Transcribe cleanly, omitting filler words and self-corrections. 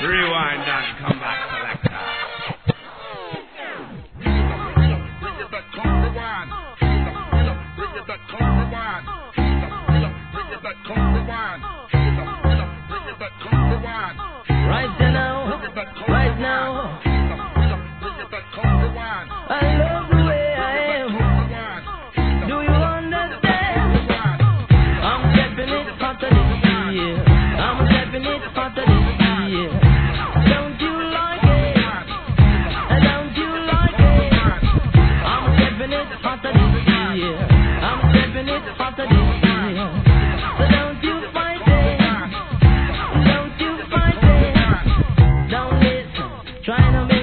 Rewind and come back, selector. Right now, right now, I love the way I am. Do you understand? I'm stepping it hotter this year. I'm stepping it hotter this year. Don't you like it? Don't you like it? I'm stepping it hotter this year. I'm stepping it hotter this year. So don't you fight it? Don't you fight it? Don't listen. Trying to make